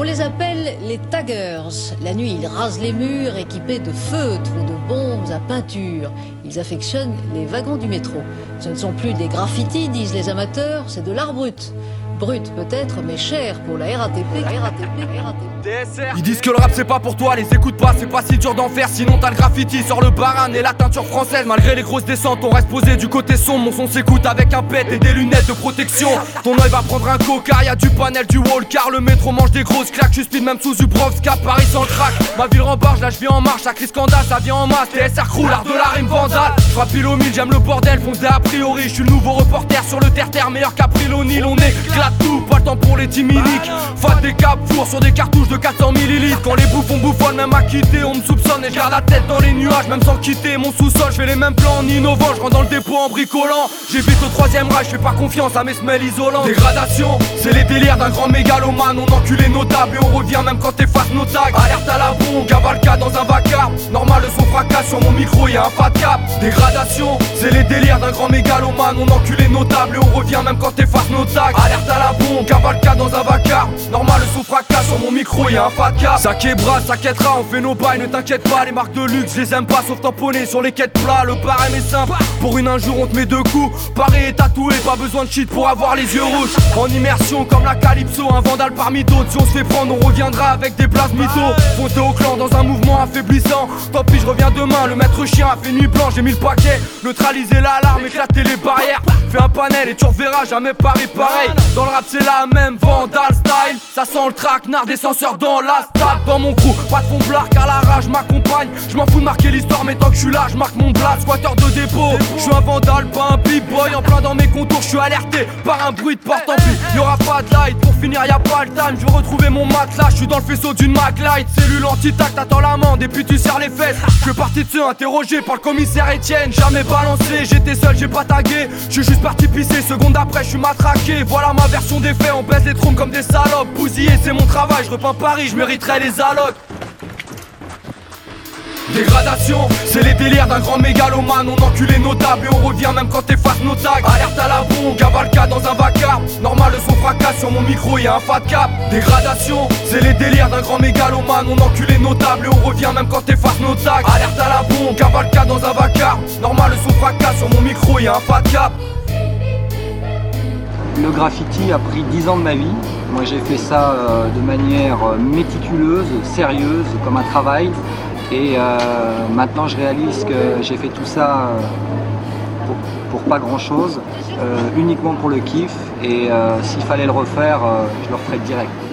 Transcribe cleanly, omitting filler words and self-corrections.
On les appelle les taggers. La nuit, ils rasent les murs équipés de feutres ou de bombes à peinture. Ils affectionnent les wagons du métro. Ce ne sont plus des graffitis, disent les amateurs, c'est de l'art brut. Brut peut-être, mais cher pour la RATP. Ils disent que le rap c'est pas pour toi, les écoute pas, c'est pas si dur d'en faire. Sinon t'as le graffiti sur le baran et la teinture française. Malgré les grosses descentes, on reste posé du côté sombre. Mon son s'écoute avec un pet et des lunettes de protection. Ton œil va prendre un coca, y'a du panel, du wall car le métro mange des grosses claques. Je speed même sous Zubrovska, Paris sans crack. Ma ville rembarge, là je vis en marche, ça crie scandale, ça vient en masse. TSR crew, l'art de la rime vandale. J'frappe pile au mille, j'aime le bordel, foncé a priori. Je suis le nouveau reporter sur le terre-terre, meilleur qu'April O'Neil. On éclate tout, pas le temps pour les timiniques. Fat des caps, four sur des cartouches de 400 millilitres. Quand les bouffons bouffonnent, même à quitter, on me soupçonne et je garde la tête dans les nuages. Même sans quitter mon sous-sol, je fais les mêmes plans en innovant. Je rentre dans le dépôt en bricolant. J'évite au troisième rang, je fais pas confiance à mes semelles isolantes. Dégradation, c'est les délires d'un grand mégalomane. On encule les notables et on revient même quand t'effaces nos tags. Alerte à la bombe, cavalcade dans un vacarme. Normal, le son fracasse sur mon micro, y'a un fat cap. Dégradation, c'est les délires d'un grand mégalomane. On encule les notables et on revient même quand t'effaces nos tags. Alerte à la bombe, cavalcade dans un vacarme. Normal, le son fracasse sur mon micro, y'a un fat cap. Ça québra, ça quêtera, on fait nos bails, ne t'inquiète pas. Les marques de luxe, je les aime pas sauf tamponner sur les quêtes plats. Le barème est simple, pour une injure on te met deux coups. Pareil et tatoué, pas besoin de cheat pour avoir les yeux rouges. En immersion comme la Calypso, un vandale parmi d'autres. Si on se fait prendre, on reviendra avec des places mythos. Fonté au clan dans un mouvement affaiblissant. Tant pis, je reviens demain, le maître chien a fait nuit blanche. J'ai mis le paquet, neutraliser l'alarme, éclater les barrières. Fais un panel et tu reverras jamais Paris pareil. Dans le rap c'est la même, vandal style. Ça sent le traquenard des censeurs dans la stade. Dans mon crew, pas de fond blar car la rage m'accompagne. Je m'en fous de marquer l'histoire mais tant que je suis là, je marque mon blast. Squatter de dépôt, je suis un vandal, pas un b-boy. En plein dans mes contours, je suis alerté par un bruit de porte en plus. Y'aura pas de light, pour finir y'a pas le time. Je veux retrouver mon matelas, je suis dans le faisceau d'une Mac Light. Cellule anti-tac, t'attends l'amende et puis tu serres les fesses. Je suis parti de ceux interrogés par le commissaire Etienne. Jamais balancé, j'étais seul, j'ai pas tagué. Je suis juste parti pisser, seconde après je suis matraqué. Voilà ma version des faits, on baisse les trompes comme des salopes. Bousiller c'est mon travail, je repeins Paris, je mériterais les allocs. Dégradation, c'est les délires d'un grand mégalomane. On encule les notables et on revient même quand t'effaces nos tags. Alerte à la bombe, cavalcade dans un vacarme. Normal, le son fracasse sur mon micro, y'a un fat cap. Dégradation, c'est les délires d'un grand mégalomane. On encule les notables et on revient même quand t'effaces nos tags. Alerte à la bombe, cavalcade dans un vacarme. Normal, le son fracasse sur mon micro, y'a un fat cap. Le graffiti a pris 10 ans de ma vie. Moi j'ai fait ça de manière méticuleuse, sérieuse, comme un travail. Et maintenant je réalise que j'ai fait tout ça pour pas grand chose, uniquement pour le kiff. Et s'il fallait le refaire, je le referais direct.